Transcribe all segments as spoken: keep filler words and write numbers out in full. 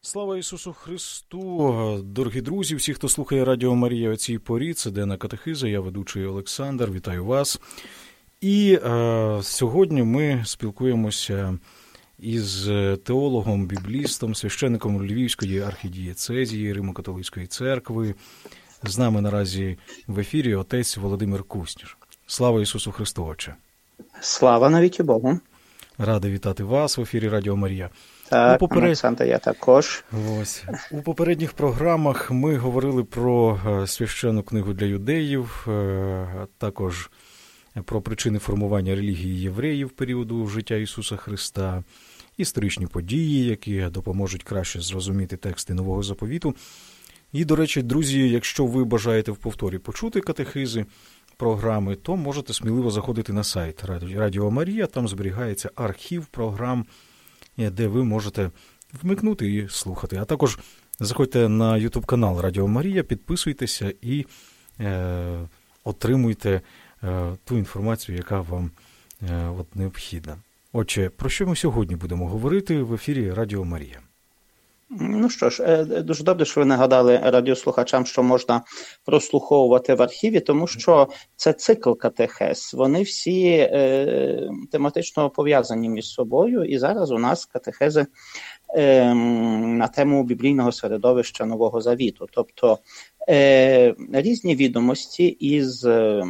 Слава Ісусу Христу! Дорогі друзі, всі, хто слухає Радіо Марія о цій порі, це Денна Катехиза, я ведучий Олександр, вітаю вас. І е, сьогодні ми спілкуємося із теологом, біблістом, священником Львівської архідієцезії Римо-католицької церкви. З нами наразі в ефірі отець Володимир Кусніш. Слава Ісусу Христу, Отче! Слава навіки Богу! Радий вітати вас в ефірі Радіо Марія. Так, поперед... Олександр, я також. Ось. У попередніх програмах ми говорили про священну книгу для юдеїв, а також про причини формування релігії євреїв періоду життя Ісуса Христа, історичні події, які допоможуть краще зрозуміти тексти Нового Заповіту. І, до речі, друзі, якщо ви бажаєте в повторі почути катехизи, програми, то можете сміливо заходити на сайт Радіо Марія, там зберігається архів програм, де ви можете вмикнути і слухати. А також заходьте на ютуб-канал Радіо Марія, підписуйтеся і е, отримуйте е, ту інформацію, яка вам е, от, необхідна. Отже, про що ми сьогодні будемо говорити в ефірі Радіо Марія? Ну що ж, дуже добре, що ви нагадали радіослухачам, що можна прослуховувати в архіві, тому що це цикл катехез. Вони всі е, тематично пов'язані між собою, і зараз у нас катехези е, на тему біблійного середовища Нового Завіту. Тобто е, різні відомості із е,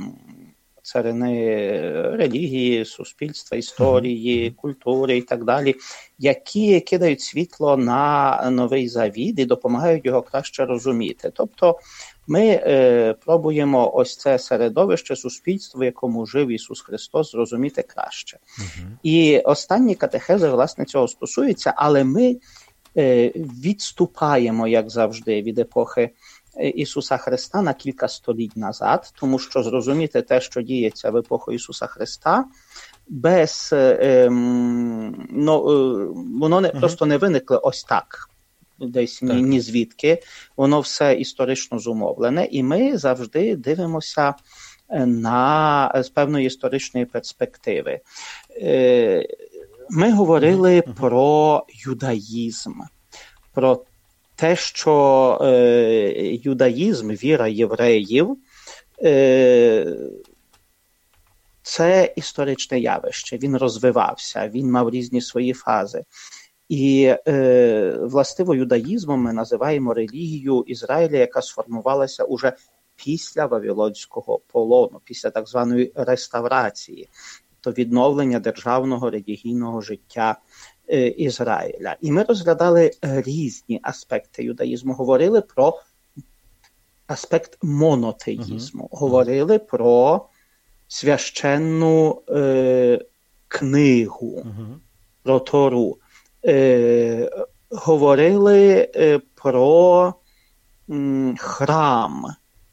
царини релігії, суспільства, історії, культури і так далі, які кидають світло на Новий Завіт і допомагають його краще розуміти. Тобто ми е, пробуємо ось це середовище, суспільство, в якому жив Ісус Христос, зрозуміти краще. Uh-huh. І останні катехези, власне, цього стосуються, але ми е, відступаємо, як завжди, від епохи Ісуса Христа на кілька століть назад, тому що зрозуміти те, що діється в епоху Ісуса Христа, без, ем, ну, воно не, uh-huh. просто не виникло ось так, десь ні, ні звідки, воно все історично зумовлене, і ми завжди дивимося на, з певної історичної перспективи. Е, ми говорили uh-huh. про юдаїзм, про те, що е, юдаїзм, віра євреїв, е, це історичне явище, він розвивався, він мав різні свої фази. І е, властиво юдаїзмом ми називаємо релігію Ізраїля, яка сформувалася уже після Вавилонського полону, після так званої реставрації, то відновлення державного релігійного життя Ізраїля. І ми розглядали різні аспекти юдаїзму. Говорили про аспект монотеїзму. Uh-huh. Говорили про священну е, книгу, uh-huh. про Тору. Е, говорили е, про м, храм.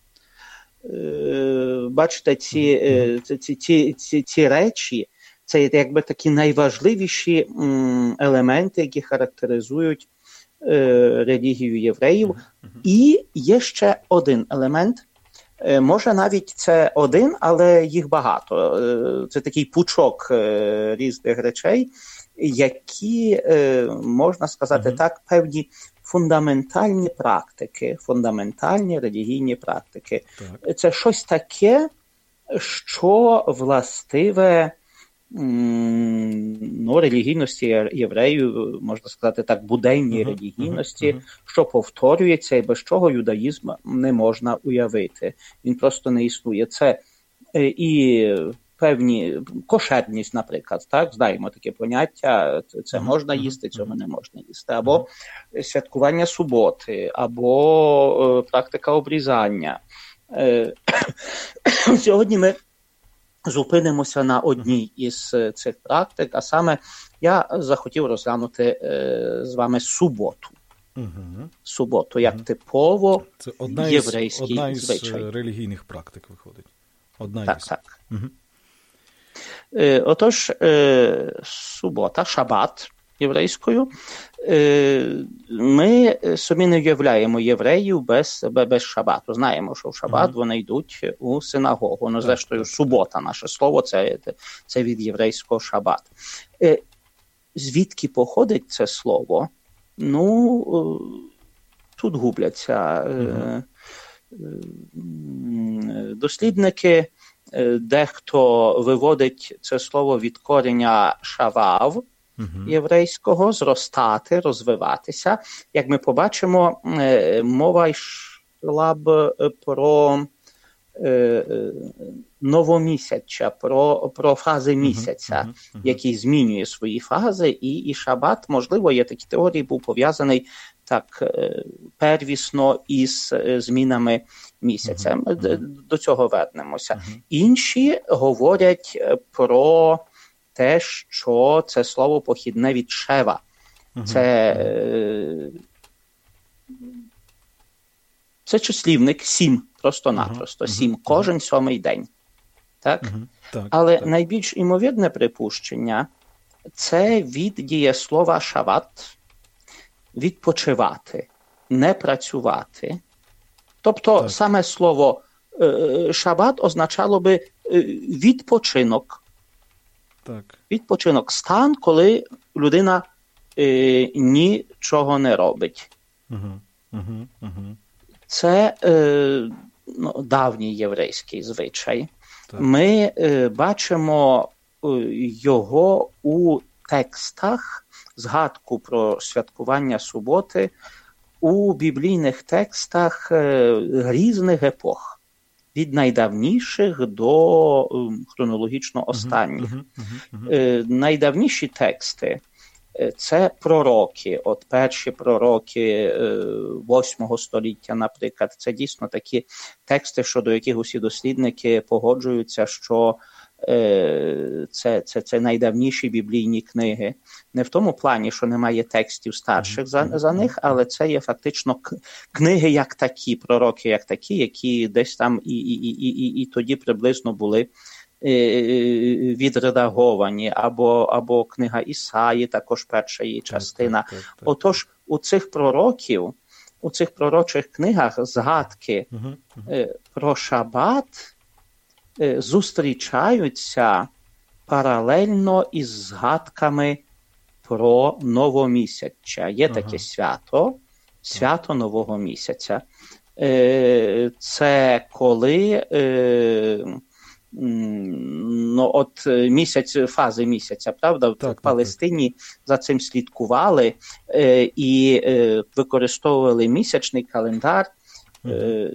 Е, бачите, ці, е, ці, ці, ці, ці речі, це якби такі найважливіші м, елементи, які характеризують е, релігію євреїв. Uh-huh. І є ще один елемент. Е, може навіть це один, але їх багато. Е, це такий пучок е, різних речей, які, е, можна сказати uh-huh. так, певні фундаментальні практики, фундаментальні релігійні практики. Uh-huh. Це щось таке, що властиве ну, релігійності євреїв, можна сказати так, буденній uh-huh, релігійності, uh-huh, uh-huh. що повторюється і без чого юдаїзм не можна уявити. Він просто не існує. Це і певні кошерність, наприклад, так, знаємо таке поняття, це uh-huh, можна їсти, uh-huh. цього не можна їсти, або uh-huh. святкування суботи, або е, практика обрізання. Е, сьогодні ми зупинимося на одній із цих практик, а саме я захотів розглянути е, з вами суботу. Угу. Суботу, як угу. типово це одна єврейський із, одна звичай. Одна із релігійних практик виходить. Одна так, із. так. Угу. Е, отож, е, субота, шабат єврейською, е, ми собі не уявляємо євреїв без, без шабату. Знаємо, що в шабат mm-hmm. вони йдуть у синагогу. Ну, зрештою, субота, наше слово, це, це від єврейського шабат. Е, звідки походить це слово? Ну, тут губляться. Угу. Дослідники, дехто виводить це слово від корення шавав, угу. єврейського, зростати, розвиватися. Як ми побачимо, мова йшла б про новомісяча, про, про фази місяця, uh-huh, uh-huh, uh-huh. який змінює свої фази, і, і шабат, можливо, є такі теорії, був пов'язаний так первісно із змінами місяця. Uh-huh, uh-huh. До цього вернемося. Uh-huh. Інші говорять про те, що це слово похідне від шева. Uh-huh. Це, це числівник сім. Просто-напросто. Uh-huh. Сім. Uh-huh. Кожен сьомий день. Так? Uh-huh. Так, Але так. найбільш імовірне припущення – це від дієслова шават, відпочивати, не працювати. Тобто так. саме слово е, шабат означало би е, відпочинок. Так. Відпочинок – стан, коли людина е, нічого не робить. Uh-huh. Uh-huh. Uh-huh. Це е, ну, давній єврейський звичай. Так. Ми е, бачимо е, його у текстах, згадку про святкування суботи, у біблійних текстах е, різних епох. Від найдавніших до е, хронологічно останніх. Uh-huh, uh-huh, uh-huh. Е, найдавніші тексти – це пророки. От перші пророки восьмого століття, наприклад, це дійсно такі тексти, щодо яких усі дослідники погоджуються, що це, це, це найдавніші біблійні книги. Не в тому плані, що немає текстів старших за, за них, але це є фактично книги як такі, пророки як такі, які десь там і, і, і, і, і тоді приблизно були відредаговані, або, або книга Ісаї, також перша її частина. Так, так, так, так. Отож, у цих пророків, у цих пророчих книгах згадки угу, угу. про шабат зустрічаються паралельно із згадками про новомісяча. Є ага. таке свято, свято нового місяця. Це коли ну, от місяць, фази місяця, правда, так, в Палестині так. за цим слідкували е, і е, використовували місячний календар, е,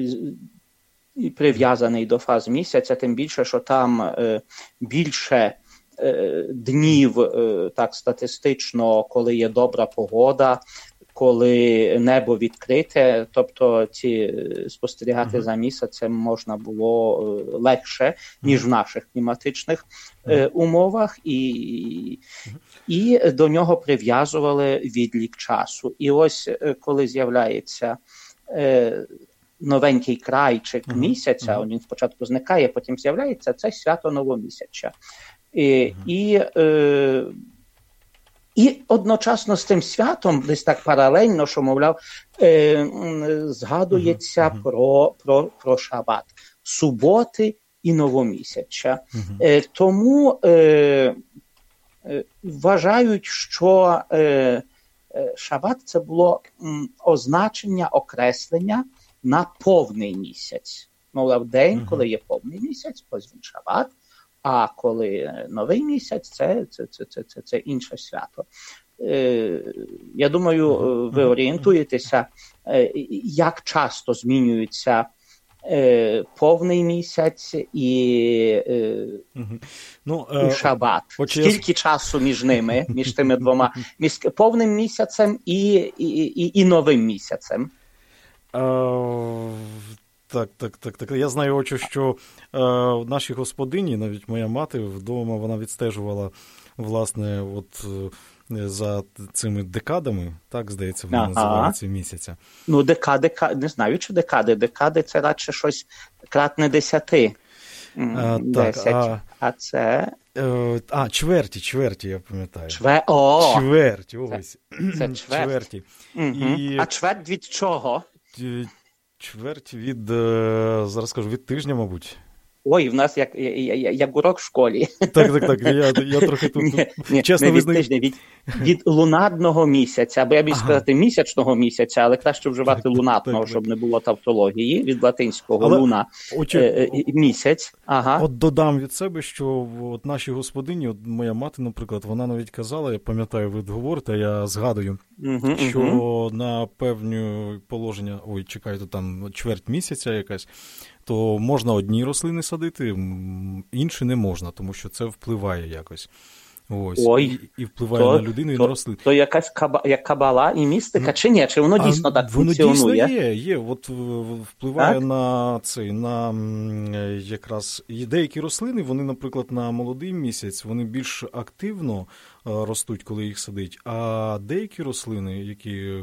е, прив'язаний до фаз місяця, тим більше, що там е, більше е, днів, е, так статистично, коли є добра погода, коли небо відкрите, тобто ці спостерігати uh-huh. за місяцем можна було легше, ніж uh-huh. в наших кліматичних uh-huh. умовах, і, uh-huh. і до нього прив'язували відлік часу. І ось коли з'являється е, новенький крайчик uh-huh. місяця, uh-huh. він спочатку зникає, потім з'являється, це свято новомісяча. І, uh-huh. і е, І одночасно з цим святом, десь так паралельно, що, мовляв, е, згадується uh-huh. про, про, про шабат, суботи і новомісяча. Uh-huh. Е, тому е, е, вважають, що е, шабат – це було м, означення, окреслення на повний місяць. Мовляв, день, uh-huh. коли є повний місяць, ось він шабат. А коли новий місяць, це, це, це, це, це, це інше свято. Е, я думаю, ви орієнтуєтеся, е, як часто змінюється е, повний місяць і, е, ну, і шабат. Е, Скільки я... часу між ними, між тими двома, між повним місяцем і, і, і, і новим місяцем? Uh... Так, так, так, так. Я знаю, очі, що е, наші господині, навіть моя мати вдома, вона відстежувала, власне, от е, за цими декадами, так, здається, вона ага. називається місяця. Ну, декади, не знаю, чи декади. Декади – це радше щось кратне десяти. А, так, а, а це... Е, а, чверті, чверті, я пам'ятаю. Чвер... О! Чверті, ось. Це, це чверть. Чверті. Угу. І... А чверть від чого? Чверть від, зараз скажу, від тижня, мабуть. Ой, в нас як, як, як урок в школі. Так, так, так, я, я трохи тут, ні, ні, чесно не від визнаю. Тижня, від, від лунарного місяця, або я б ага. сказати місячного місяця, але краще вживати так, лунатного, так, щоб так. не було тавтології, від латинського але, луна очі... е, е, місяць. Ага. От додам від себе, що от наші господині, от моя мати, наприклад, вона навіть казала, я пам'ятаю, ви говорите, я згадую, угу, що угу. на певні положення, ой, чекайте, там чверть місяця якась, то можна одні рослини садити, інші не можна, тому що це впливає якось. Ось. Ой, і, і впливає то, на людину і то, на рослини. То якась каба, як кабала і містика, чи ні? Чи воно а дійсно так воно функціонує? Воно дійсно є, є. От впливає так? на цей, на якраз деякі рослини, вони, наприклад, на молодий місяць, вони більш активно ростуть, коли їх садить, а деякі рослини, які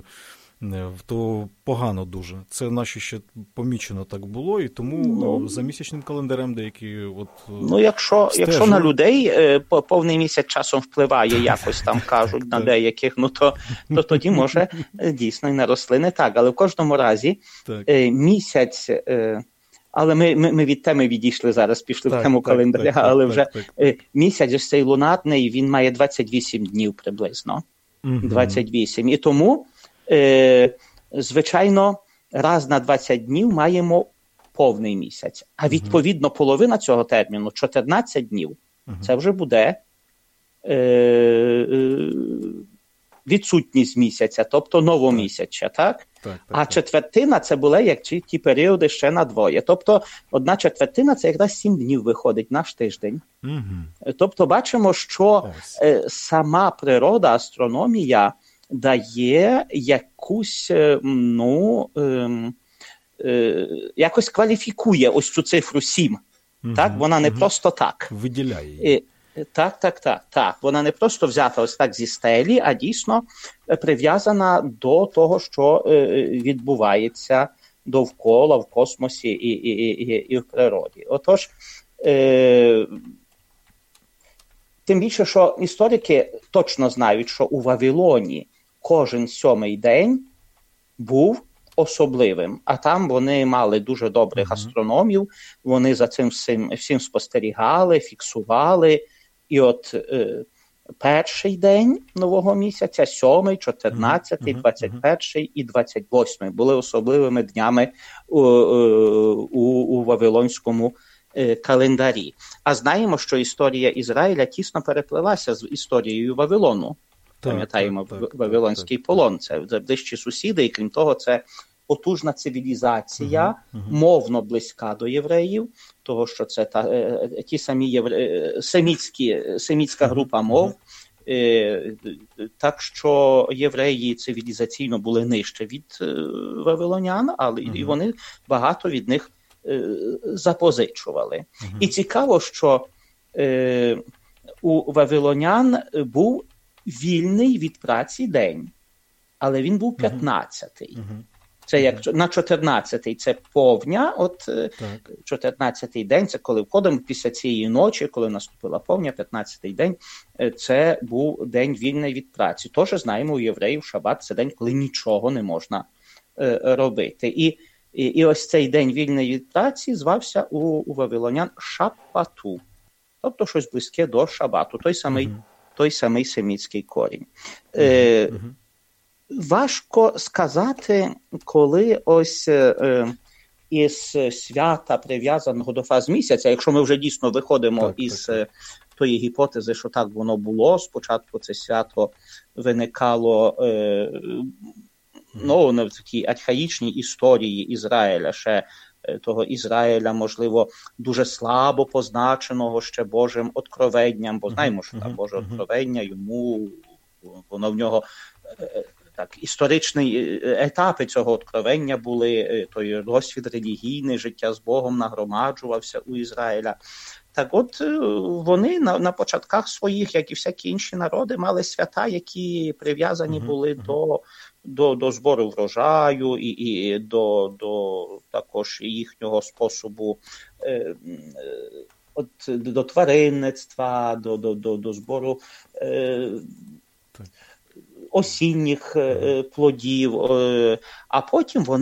то погано дуже. Це наші ще помічено так було, і тому ну, за місячним календарем деякі от ну, якщо, якщо на людей повний місяць часом впливає, якось там кажуть на деяких, ну то, то тоді може дійсно і на рослини так. Але в кожному разі так. місяць... Але ми, ми, ми від теми відійшли зараз, пішли так, в тему так, календаря, так, але так, вже так, так. місяць ось цей лунатний, він має двадцять вісім днів приблизно. Угу. двадцять вісім. І тому Е, звичайно, раз на двадцять днів маємо повний місяць. А відповідно половина цього терміну, чотирнадцять днів, uh-huh. це вже буде е, е, відсутність місяця, тобто новомісяча, так? Так, так, а так. четвертина це були як ті, ті періоди ще на двоє. Тобто одна четвертина це якраз сім днів виходить, наш тиждень. Uh-huh. Тобто бачимо, що е, сама природа, астрономія дає якусь, ну, е, е, якось кваліфікує ось цю цифру сім. Угу, так? Вона не угу. просто так. Виділяє її. Так, так, так, так. Вона не просто взята ось так зі стелі, а дійсно прив'язана до того, що е, відбувається довкола, в космосі і, і, і, і в природі. Отож, е, тим більше, що історики точно знають, що у Вавилоні кожен сьомий день був особливим, а там вони мали дуже добрих uh-huh. астрономів, вони за цим всім, всім спостерігали, фіксували, і от е, перший день нового місяця, сьомий, чотирнадцятий, uh-huh. двадцять перший і двадцять восьмий були особливими днями у, у, у Вавилонському календарі. А знаємо, що історія Ізраїля тісно переплилася з історією Вавилону. Так, пам'ятаємо, так, так, Вавилонський так, полон. Це ближчі сусіди, і крім того, це потужна цивілізація, uh-huh, uh-huh. мовно близька до євреїв, того, що це та, е, ті самі євре... семітські, семітська група мов. Uh-huh. Е, так що євреї цивілізаційно були нижче від е, вавилонян, але uh-huh. і вони багато від них запозичували. Uh-huh. І цікаво, що е, у вавилонян був вільний від праці день, але він був п'ятнадцятий. Uh-huh. Це як на чотирнадцятий це повня, от так. чотирнадцятий день, це коли входимо після цієї ночі, коли наступила повня, п'ятнадцятий день, це був день вільний від праці. Тож знаємо, у євреїв шабат це день, коли нічого не можна е, робити. І, і, і ось цей день вільний від праці звався у, у вавилонян шапату, тобто щось близьке до шабату, той самий, uh-huh. той самий семітський корінь. Е, uh-huh. Важко сказати, коли ось е, із свята, прив'язаного до фаз місяця, якщо ми вже дійсно виходимо так, із так. тої гіпотези, що так воно було, спочатку це свято виникало е, ну, в такій архаїчній історії Ізраїля, ще того Ізраїля, можливо, дуже слабо позначеного ще Божим откровенням, бо знаємо, що там Боже откровення, йому, воно в нього... Так, історичні етапи цього откровення були, той досвід релігійний, життя з Богом нагромаджувався у Ізраїля. Так от вони на, на початках своїх, як і всякі інші народи, мали свята, які прив'язані uh-huh, були uh-huh. до, до, до збору врожаю і, і до, до також їхнього способу е, от, до тваринництва, до, до, до, до збору е, осінніх е, плодів, е, а потім вони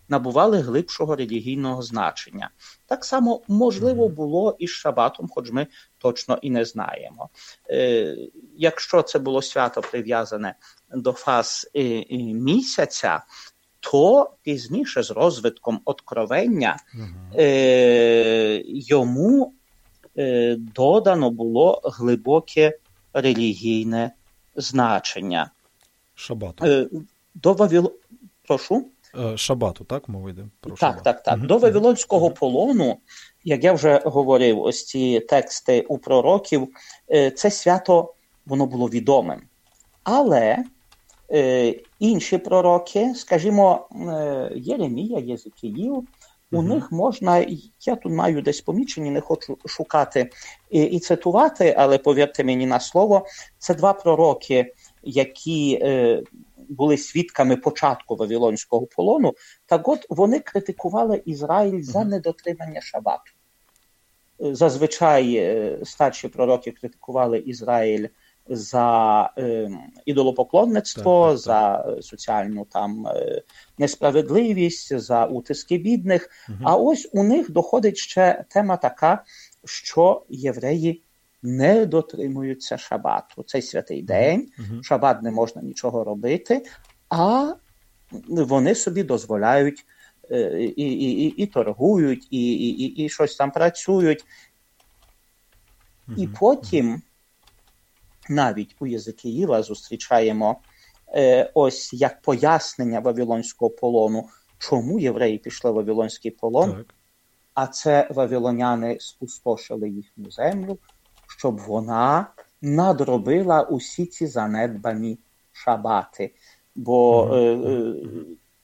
набували глибшого релігійного значення. Так само можливо було і з Шабатом, хоч ми точно і не знаємо. Е, якщо це було свято прив'язане до фаз е, е, місяця, то пізніше з розвитком откровення е, йому е, додано було глибоке релігійне значення. Шабату. Е, до Вавило... Прошу? Е, Шабату, так, мова йде? Про так, Шабат. так, так. Угу. До Вавилонського полону, як я вже говорив, ось ці тексти у пророків, е, це свято, воно було відомим. Але е, інші пророки, скажімо, е, Єремія, Єзекіїл, у uh-huh. них можна, я тут маю десь помічені, не хочу шукати і, і цитувати, але повірте мені на слово, це два пророки, які е, були свідками початку Вавилонського полону, так от вони критикували Ізраїль uh-huh. за недотримання Шабату. Зазвичай е, старші пророки критикували Ізраїль за е, ідолопоклонництво, так, так, так. за соціальну там е, несправедливість, за утиски бідних. Угу. А ось у них доходить ще тема така, що євреї не дотримуються Шабату. Цей святий день, угу. Шабат не можна нічого робити, а вони собі дозволяють е, і, і, і, і торгують, і, і, і, і щось там працюють. Угу. І потім навіть у Єзекіїла зустрічаємо е, ось як пояснення Вавилонського полону, чому євреї пішли в Вавилонський полон, так. а це вавилоняни спустошили їхню землю, щоб вона надробила усі ці занедбані шабати. Бо, mm-hmm. е,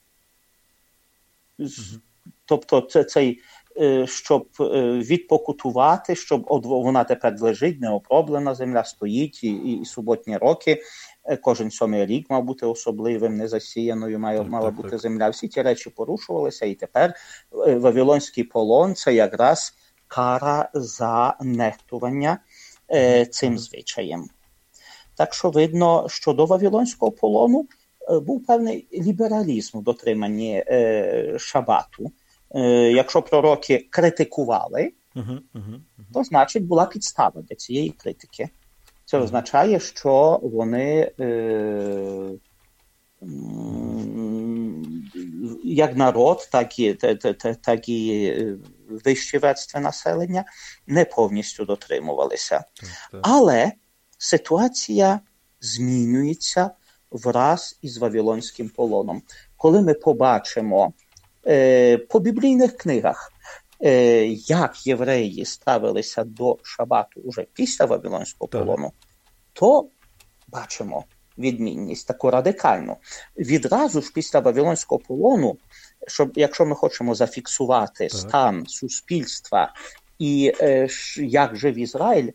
е, mm-hmm. тобто це, цей щоб відпокутувати, щоб вона тепер лежить, неопроблена земля, стоїть, і, і, і суботні роки, кожен сьомий рік мав бути особливим, незасіяною має, так, мала так, бути так. земля. Всі ті речі порушувалися, і тепер Вавилонський полон – це якраз кара за нехтування е, цим звичаєм. Так що видно, що до Вавилонського полону е, був певний лібералізм у дотриманні е, Шабату. Якщо пророки критикували, uh-huh, uh-huh, uh-huh. то, значить, була підстава для цієї критики. Це uh-huh. означає, що вони, е, як народ, так і, так і вищі верстви населення, не повністю дотримувалися. Uh-huh. Але ситуація змінюється враз із Вавилонським полоном. Коли ми побачимо по біблійних книгах, як євреї ставилися до Шабату уже після Вавилонського полону, то бачимо відмінність таку радикальну. Відразу ж після Вавилонського полону, щоб, якщо ми хочемо зафіксувати так. стан суспільства і як жив Ізраїль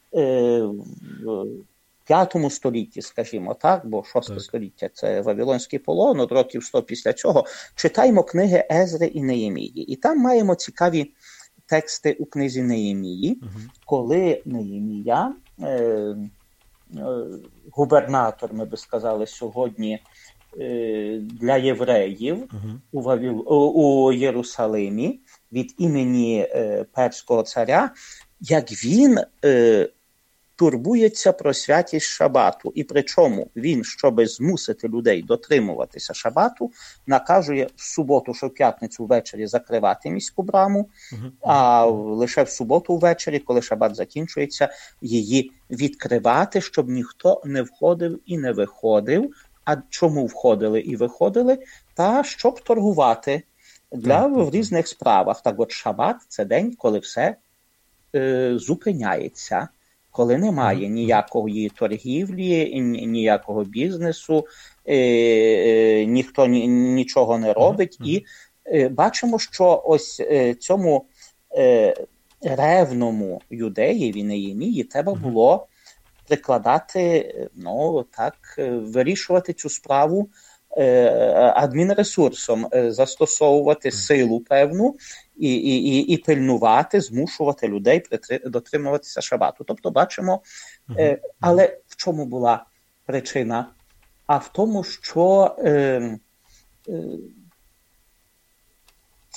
в п'ятому столітті, скажімо так, бо шосте так. століття – це Вавилонський полон, от років сто після цього, читаємо книги Езри і Неємії. І там маємо цікаві тексти у книзі Неємії, угу. коли Неємія, е, е, губернатор, ми би сказали сьогодні, е, для євреїв угу. у, Вавил, у, у Єрусалимі від імені е, перського царя, як він е, турбується про святість Шабату. І причому він, щоб змусити людей дотримуватися Шабату, наказує в суботу, що в п'ятницю ввечері закривати міську браму, uh-huh. а лише в суботу ввечері, коли Шабат закінчується, її відкривати, щоб ніхто не входив і не виходив. А чому входили і виходили? Та щоб торгувати для uh-huh. в різних справах. Так от Шабат – це день, коли все е, зупиняється. Коли немає ніякої торгівлі, ніякого бізнесу, е, е, ніхто ні, нічого не робить. Mm-hmm. І е, бачимо, що ось е, цьому е, ревному юдеєві Неємії треба було прикладати, ну так, вирішувати цю справу е, адмінресурсом, е, застосовувати mm-hmm. силу певну, І, і, і пильнувати, змушувати людей дотримуватися Шабату. Тобто бачимо, uh-huh. е, але в чому була причина? А в тому, що е, е,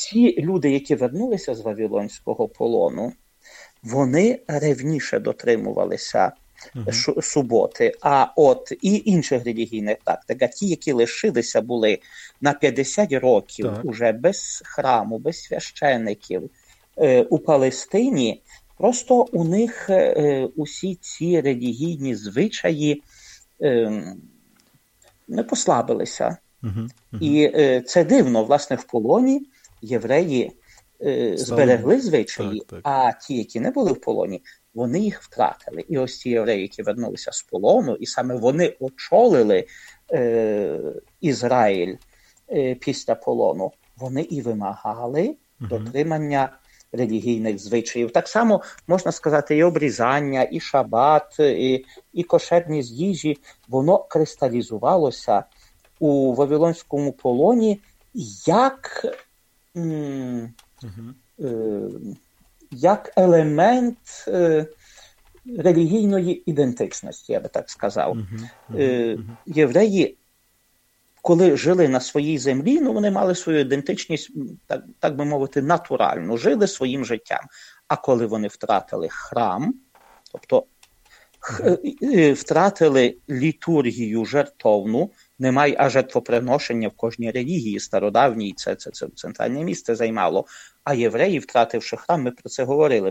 ті люди, які вернулися з Вавилонського полону, вони ревніше дотримувалися uh-huh. суботи, а от і інших релігійних практик, а ті, які лишилися, були на п'ятдесят років так. уже без храму, без священиків е, у Палестині, просто у них е, усі ці релігійні звичаї е, не послабилися. Uh-huh. Uh-huh. І е, це дивно, власне, в полоні євреї е, зберегли звичаї, так, так. а ті, які не були в полоні, вони їх втратили. І ось ці євреї, які вернулися з полону, і саме вони очолили е, Ізраїль е, після полону, вони і вимагали uh-huh. дотримання релігійних звичаїв. Так само, можна сказати, і обрізання, і шабат, і, і кошерність їжі, воно кристалізувалося у Вавилонському полоні як, м, uh-huh. е, як елемент е, релігійної ідентичності, я би так сказав. Uh-huh. Uh-huh. Е, євреї, коли жили на своїй землі, ну, вони мали свою ідентичність, так, так би мовити, натуральну, жили своїм життям. А коли вони втратили храм, тобто uh-huh. втратили літургію жертовну, немає, а жертвоприношення в кожній релігії стародавній, це, це, це центральне місце займало. А євреї, втративши храм, ми про це говорили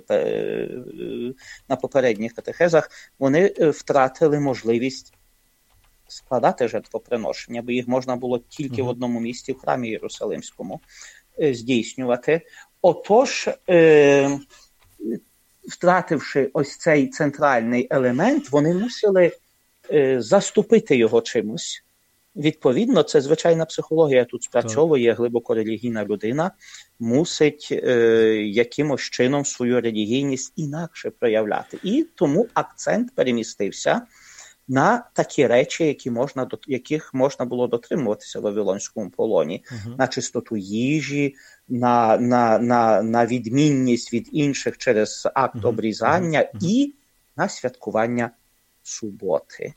на попередніх катехезах, вони втратили можливість складати жертвоприношення, бо їх можна було тільки mm-hmm. в одному місці, в храмі Єрусалимському, здійснювати. Отож, е, втративши ось цей центральний елемент, вони мусили е, заступити його чимось. Відповідно, це звичайна психологія тут спрацьовує, так. глибоко релігійна людина мусить е, якимось чином свою релігійність інакше проявляти. І тому акцент перемістився на такі речі, які можна, яких можна було дотримуватися в Вавилонському полоні. Uh-huh. На чистоту їжі, на, на, на, на відмінність від інших через акт uh-huh. обрізання uh-huh. і на святкування суботи.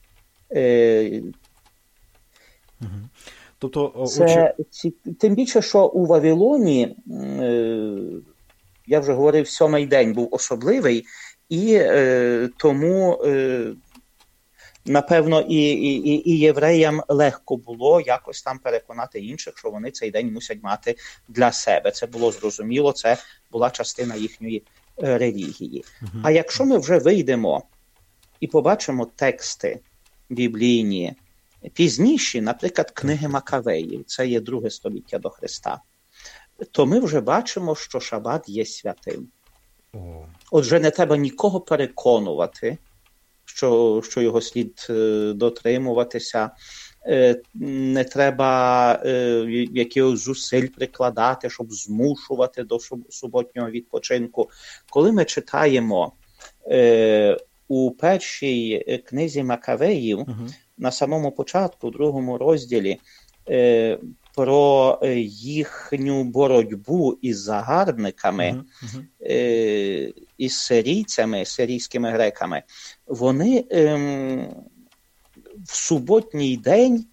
Е, uh-huh. Тобто, це, ці, тим більше, що у Вавилоні, е, я вже говорив, сьомий день був особливий, і е, тому е, напевно, і, і, і євреям легко було якось там переконати інших, що вони цей день мусять мати для себе. Це було зрозуміло, це була частина їхньої е, релігії. Uh-huh. А якщо ми вже вийдемо і побачимо тексти біблійні, пізніші, наприклад, книги Макавеїв, це є друге століття до Христа, то ми вже бачимо, що шабат є святим. Oh. Отже, не треба нікого переконувати, Що, що його слід е, дотримуватися, е, не треба е, якихось зусиль прикладати, щоб змушувати до суботнього відпочинку. Коли ми читаємо е, у першій книзі Макавеїв, uh-huh. на самому початку, у другому розділі, е, про їхню боротьбу із загарбниками, uh-huh. е, із сирійцями, сирійськими греками, вони е, в суботній день,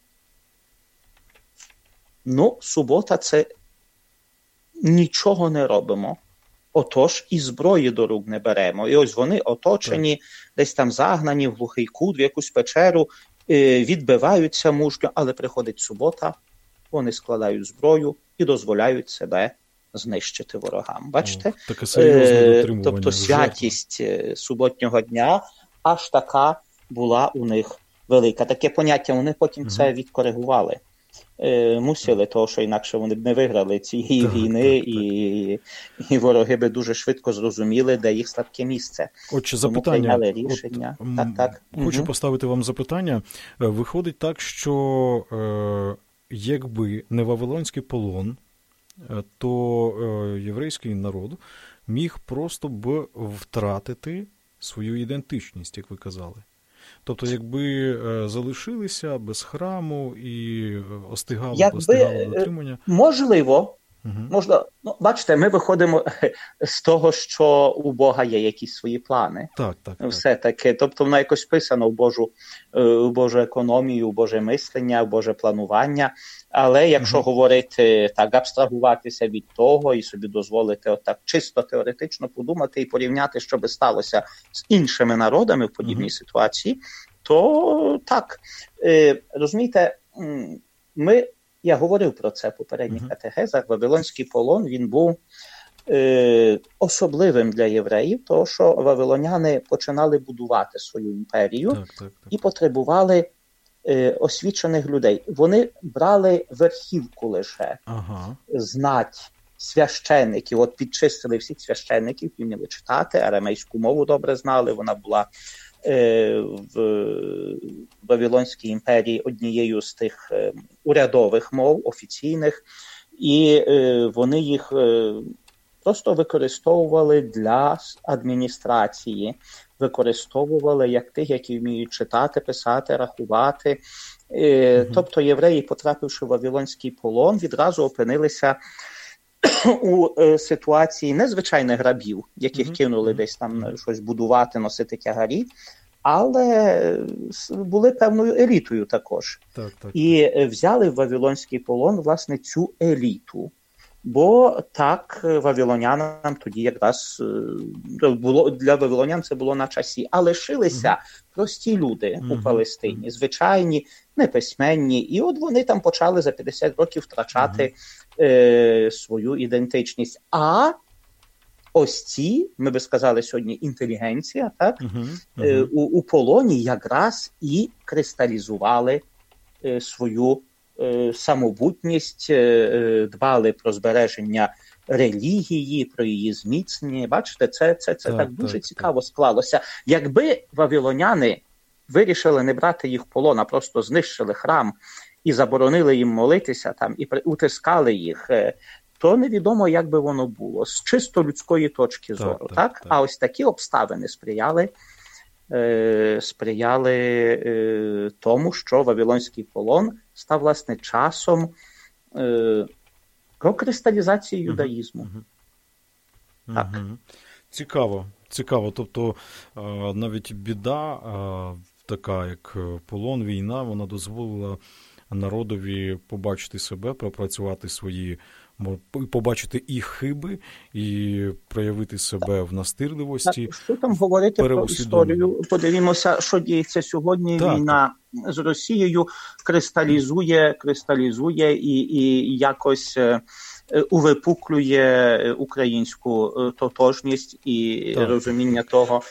ну, субота – це нічого не робимо. Отож, і зброї до рук не беремо. І ось вони оточені, uh-huh. десь там загнані в глухий кут, в якусь печеру, е, відбиваються мужньо, але приходить субота, вони складають зброю і дозволяють себе знищити ворогам. Бачите? О, таке серйозне дотримування. Тобто святість суботнього дня аж така була у них велика. Таке поняття, вони потім угу. це відкоригували. Е, мусили, того, що інакше вони б не виграли цієї так, війни, так, так. І, і вороги би дуже швидко зрозуміли, де їх слабке місце. Отже, запитання. Рішення. От, так, так. Хочу угу. поставити вам запитання. Виходить так, що е, якби не Вавилонський полон, то е, єврейський народ міг просто б втратити свою ідентичність, як ви казали. Тобто, якби е, залишилися без храму і остигало, якби, остигало дотримання. Можливо, Угу. Можна, ну, бачите, ми виходимо з того, що у Бога є якісь свої плани. Так, так, так. Все-таки, тобто воно якось вписано в Божу, в Божу економію, в Боже мислення, в Боже планування. Але якщо угу. говорити так, абстрагуватися від того і собі дозволити отак чисто теоретично подумати і порівняти, що би сталося з іншими народами в подібній угу. ситуації, то так, розумієте, ми Я говорив про це в попередніх uh-huh. катехезах. Вавилонський полон, він був е, особливим для євреїв, тому що вавилоняни починали будувати свою імперію так, так, так. і потребували е, освічених людей. Вони брали верхівку лише, uh-huh. знать священників. От підчистили всіх священників, які вміли читати, арамейську мову добре знали, вона була в Вавилонській імперії однією з тих урядових мов, офіційних, і вони їх просто використовували для адміністрації, використовували як тих, які вміють читати, писати, рахувати. Mm-hmm. Тобто євреї, потрапивши в Вавилонський полон, відразу опинилися у е, ситуації незвичайних рабів, яких mm-hmm. кинули десь там щось будувати, носити тягарі, але були певною елітою також. Так, так. І взяли в Вавилонський полон, власне, цю еліту. Бо так вавилонянам тоді якраз було, для вавилонян це було на часі. А лишилися mm-hmm. прості люди mm-hmm. у Палестині, звичайні, неписьменні. І от вони там почали за п'ятдесят років втрачати mm-hmm. е, свою ідентичність. А ось ці, ми би сказали сьогодні, інтелігенція, так, mm-hmm. Mm-hmm. Е, у, у полоні якраз і кристалізували е, свою самобутність, дбали про збереження релігії, про її зміцнення. Бачите, це, це, це так, так дуже так, цікаво так. склалося. Якби вавилоняни вирішили не брати їх в полон, а просто знищили храм і заборонили їм молитися там, і утискали їх, то невідомо, як би воно було. З чисто людської точки зору. Так, так, так? Так. А ось такі обставини сприяли сприяли е, тому, що Вавилонський полон став, власне, часом е, прокристалізації юдаїзму. Uh-huh. Так. Uh-huh. Цікаво, цікаво. Тобто е, навіть біда е, така, як полон, війна, вона дозволила народові побачити себе, пропрацювати свої, побачити і хиби, і проявити себе в настирливості. Так, що там говорити про історію? Подивімося, що діється сьогодні. Так. Війна з Росією кристалізує, кристалізує і, і якось увипуклює українську тотожність і так. розуміння того.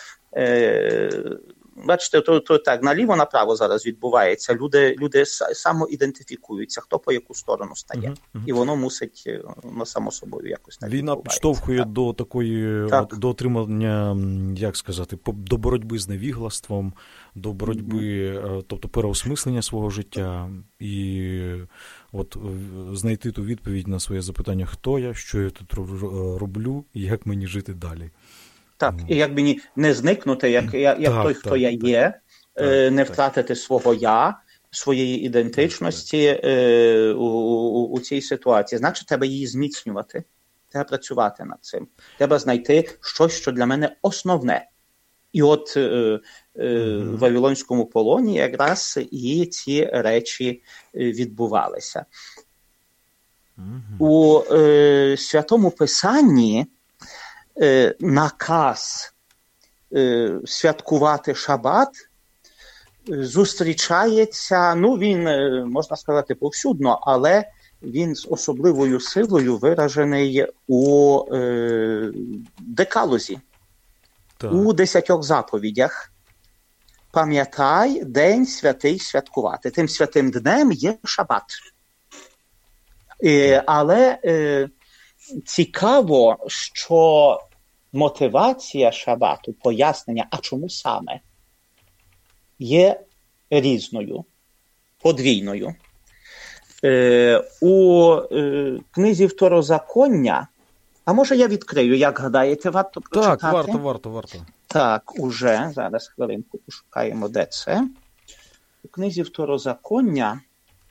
Бачите, то, то так, наліво-направо зараз відбувається. Люди, люди самоідентифікуються, хто по яку сторону стає. Uh-huh, uh-huh. І воно мусить, воно само собою якось так Війна підштовхує так. до такої, так. до отримання, як сказати, до боротьби з невіглаством, до боротьби, uh-huh. тобто переосмислення свого життя. І от знайти ту відповідь на своє запитання, хто я, що я тут роблю, і як мені жити далі. Так, і як мені не зникнути, як, як так, той, хто так, я є, так, не втратити так. свого я, своєї ідентичності так, так. У, у, у цій ситуації. Значить, треба її зміцнювати, треба працювати над цим. Треба знайти щось, що для мене основне. І от е, е, mm-hmm. в Вавилонському полоні якраз і ці речі відбувалися. Mm-hmm. У е, Святому Писанні наказ е, святкувати шабат зустрічається, ну він, можна сказати, повсюдно, але він з особливою силою виражений у е, декалозі, так. у десятьох заповідях. Пам'ятай, день святий святкувати. Тим святим днем є шабат. Е, але е, цікаво, що мотивація шабату, пояснення, а чому саме, є різною, подвійною. Е, у е, книзі Второзаконня, а може я відкрию, як гадаєте, варто прочитати? Так, варто, варто, варто. Так, уже, зараз хвилинку пошукаємо, де це. У книзі Второзаконня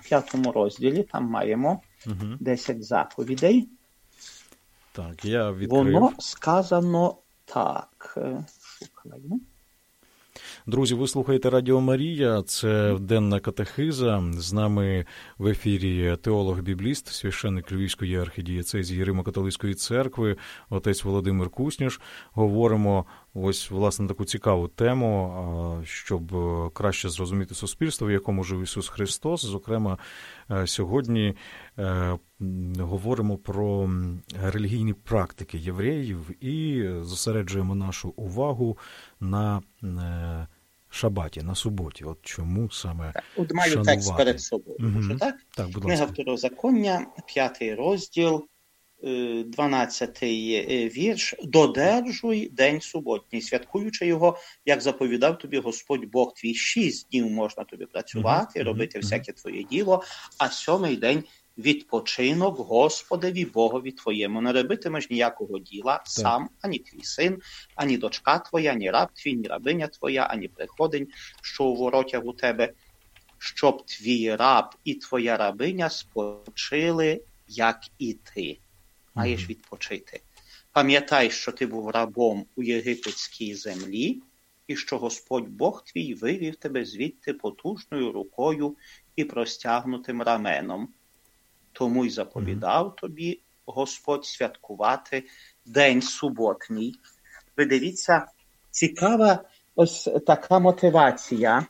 п'ятому розділі, там маємо угу. десять заповідей. Так, я відкрив. Воно сказано так. Шукаю. Друзі, ви слухаєте Радіо Марія, це денна катехиза. З нами в ефірі теолог-бібліст, священник Львівської архідієцезії Римо-католицької церкви, отець Володимир Куснєш. Говоримо ось, власне, таку цікаву тему, щоб краще зрозуміти суспільство, в якому жив Ісус Христос. Зокрема, сьогодні говоримо про релігійні практики євреїв і зосереджуємо нашу увагу на шабаті, на суботі. От чому саме так, от маю шанувати. Текст перед собою. Угу. Може, так? Так, будь Книга ласка. Второзаконня, п'ятий розділ, дванадцятий вірш. «Додержуй день суботній, святкуючи його, як заповідав тобі Господь Бог твій. Шість днів можна тобі працювати, угу. робити угу. всяке твоє діло, а сьомий день відпочинок Господеві Богові твоєму. Не робитимеш ніякого діла так. сам, ані твій син, ані дочка твоя, ні раб твій, ні рабиня твоя, ані приходень, що у воротях у тебе, щоб твій раб і твоя рабиня спочили, як і ти». Маєш відпочити. Пам'ятай, що ти був рабом у єгипетській землі, і що Господь Бог твій вивів тебе звідти потужною рукою і простягнутим раменом. Тому й заповідав тобі Господь святкувати день суботній. Ви дивіться, цікава ось така мотивація.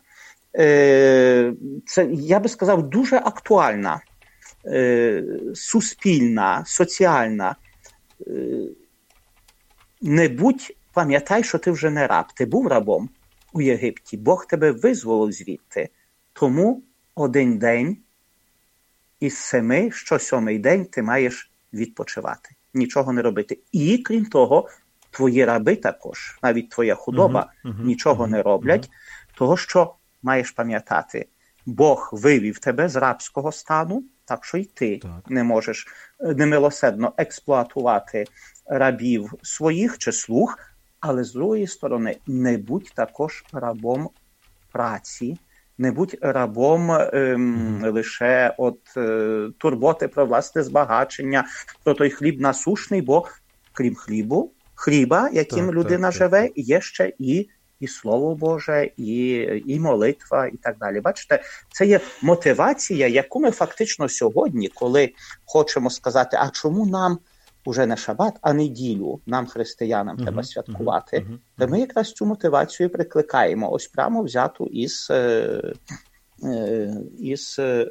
Це, я би сказав, дуже актуальна, суспільна, соціальна. Не будь, пам'ятай, що ти вже не раб. Ти був рабом у Єгипті. Бог тебе визволив звідти. Тому один день із семи, що сьомий день ти маєш відпочивати. Нічого не робити. І, крім того, твої раби також, навіть твоя худоба, uh-huh, uh-huh, нічого uh-huh, не роблять, uh-huh. того, що маєш пам'ятати. Бог вивів тебе з рабського стану, так що й ти так. не можеш немилосердно експлуатувати рабів своїх чи слуг, але з другої сторони не будь також рабом праці, не будь рабом ем, mm-hmm. лише от е, турботи про власне збагачення, про той хліб насушний, бо крім хлібу, хліба, яким так, людина так, живе, так. є ще і і Слово Боже, і, і молитва, і так далі. Бачите, це є мотивація, яку ми фактично сьогодні, коли хочемо сказати, а чому нам уже не шабат, а неділю, нам, християнам, uh-huh, треба святкувати, uh-huh, uh-huh. то ми якраз цю мотивацію прикликаємо, ось прямо взяту із, е, е, із е,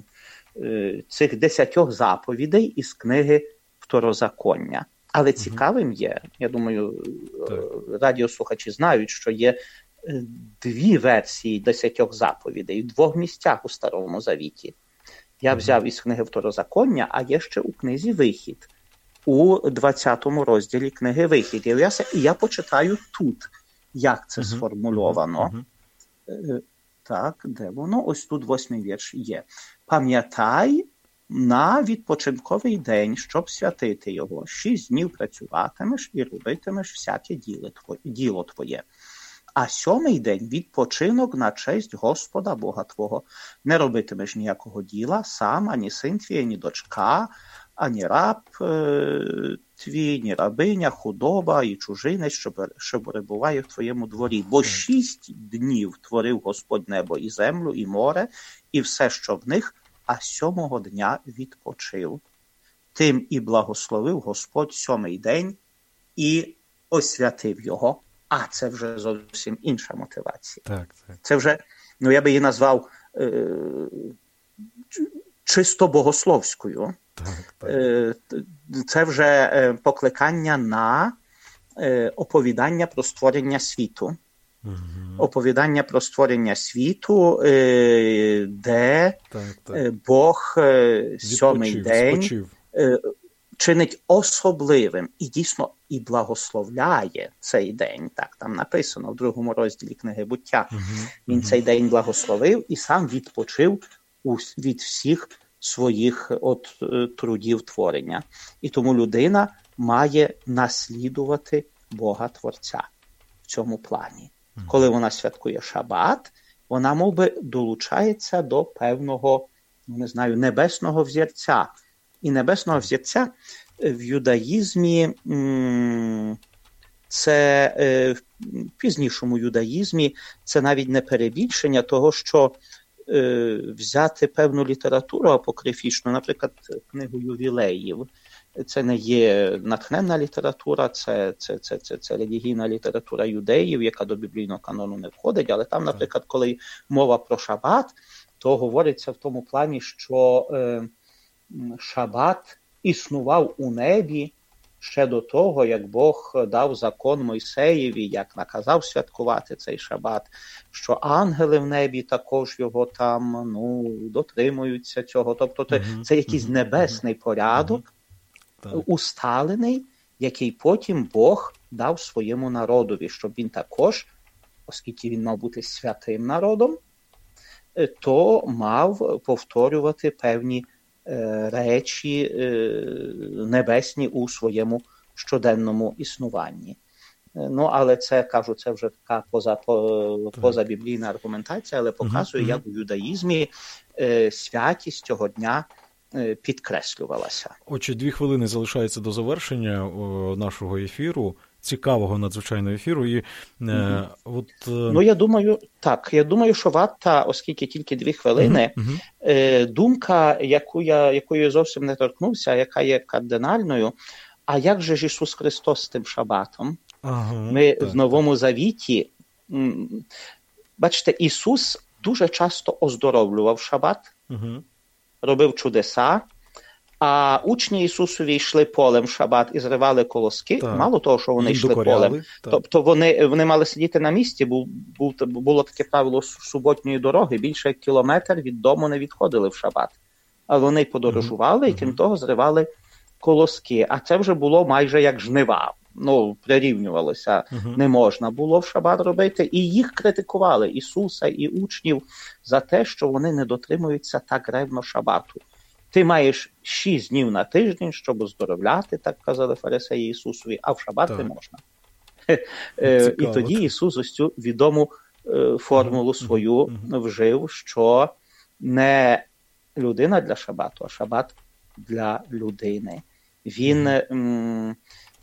е, цих десятьох заповідей із книги Второзаконня. Але цікавим є, я думаю, так. радіослухачі знають, що є дві версії десятьох заповідей в двох місцях у Старому Завіті. Я взяв із книги Второзаконня, а є ще у книзі Вихід, у двадцятому розділі книги Вихід. І я, і я почитаю тут, як це uh-huh. сформульовано. Uh-huh. Так, де воно? Ось тут восьмий вірш є. «Пам'ятай на відпочинковий день, щоб святити його. Шість днів працюватимеш і робитимеш всяке діло твоє. А сьомий день – відпочинок на честь Господа Бога твого. Не робитимеш ніякого діла сам, ані син твій, ані дочка, ані раб е, твій, ні рабиня, худоба і чужинець, що, що перебуває в твоєму дворі. Бо шість днів творив Господь небо і землю, і море, і все, що в них, а сьомого дня відпочив. Тим і благословив Господь сьомий день і освятив його. А це вже зовсім інша мотивація. Так, так. Це вже, ну я би її назвав е- чисто богословською. Так, так. Е- це вже е- покликання на е- оповідання про створення світу. Угу. Оповідання про створення світу, е- де так, так. Бог е- сьомий Відпочив, день спочив. Е- чинить особливим і дійсно і благословляє цей день. Так, там написано в другому розділі книги Буття. Uh-huh. Він uh-huh. цей день благословив і сам відпочив від всіх своїх от, трудів творення. І тому людина має наслідувати Бога Творця в цьому плані. Uh-huh. Коли вона святкує шабат, вона мов би долучається до певного не знаю, небесного взірця. І небесного взірця в юдаїзмі, це в пізнішому юдаїзмі, це навіть не перебільшення того, що взяти певну літературу апокрифічну, наприклад, книгу ювілеїв. Це не є натхненна література, це, це, це, це, це релігійна література юдеїв, яка до біблійного канону не входить, але там, наприклад, коли мова про шабат, то говориться в тому плані, що е, шабат існував у небі ще до того, як Бог дав закон Мойсеєві, як наказав святкувати цей шабат, що ангели в небі також його там, ну, дотримуються цього. Тобто це, uh-huh. це якийсь uh-huh. небесний порядок, uh-huh. усталений, який потім Бог дав своєму народові, щоб він також, оскільки він мав бути святим народом, то мав повторювати певні речі небесні у своєму щоденному існуванні. Ну, але це, кажу, це вже така поза, позабіблійна аргументація, але показує, uh-huh. як у юдаїзмі святість цього дня підкреслювалася. Отже, дві хвилини залишається до завершення нашого ефіру, цікавого надзвичайного ефіру. І, mm-hmm. е, от, е... Ну, я думаю, так, я думаю, що варта, оскільки тільки дві хвилини, mm-hmm. е, думка, яку я, якою я зовсім не торкнувся, яка є кардинальною, а як же ж Ісус Христос з тим шабатом? Ага, Ми так, в Новому так. Завіті, м, бачите, Ісус дуже часто оздоровлював шабат, mm-hmm. робив чудеса, а учні Ісусові йшли полем в шабат і зривали колоски. Так. Мало того, що вони Їм йшли докоряли, полем. Так. Тобто вони, вони мали сидіти на місці, був, був, було таке правило суботньої дороги, більше як кілометр від дому не відходили в шабат. А вони подорожували uh-huh. і, крім того, зривали колоски. А це вже було майже як жнива. Ну, прирівнювалося. Uh-huh. Не можна було в шабат робити. І їх критикували, Ісуса і учнів, за те, що вони не дотримуються так ревно шабату. Ти маєш шість днів на тиждень, щоб оздоровляти, так казали фарисеї Ісусові, а в шабат так. не можна. Цікаво. І тоді Ісус ось цю відому формулу свою mm-hmm. вжив, що не людина для шабату, а шабат для людини. Він mm-hmm.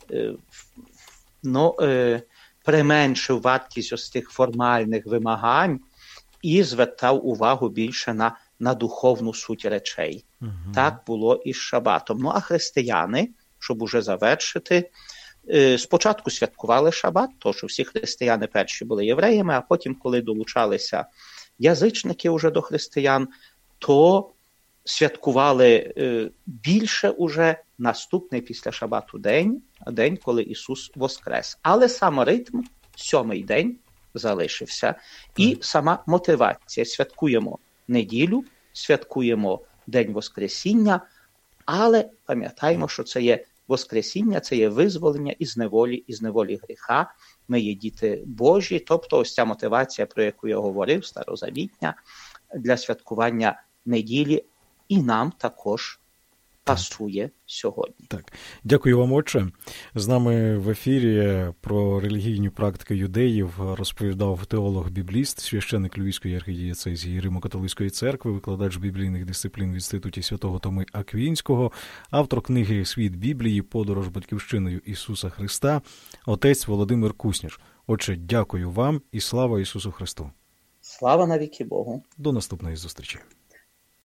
ну, применшив вартість ось тих формальних вимагань і звертав увагу більше на на духовну суть речей. Uh-huh. Так було і з шабатом. Ну, а християни, щоб уже завершити, спочатку святкували шабат, тому що всі християни перші були євреями, а потім, коли долучалися язичники уже до християн, то святкували більше уже наступний після шабату день, день, коли Ісус воскрес. Але сам ритм, сьомий день, залишився. Uh-huh. І сама мотивація. Святкуємо неділю, святкуємо День Воскресіння, але пам'ятаємо, що це є Воскресіння, це є визволення із неволі, із неволі гріха. Ми є діти Божі, тобто ось ця мотивація, про яку я говорив, старозавітня, для святкування неділі, і нам також пасує сьогодні. Так. Дякую вам, отче. З нами в ефірі про релігійні практики юдеїв розповідав теолог-бібліст, священник Львівської архідієцезії Римо-католицької церкви, викладач біблійних дисциплін в Інституті Святого Томи Аквінського, автор книги «Світ Біблії. Подорож батьківщиною Ісуса Христа», отець Володимир Кусніш. Отче, дякую вам і слава Ісусу Христу. Слава навіки Богу. До наступної зустрічі.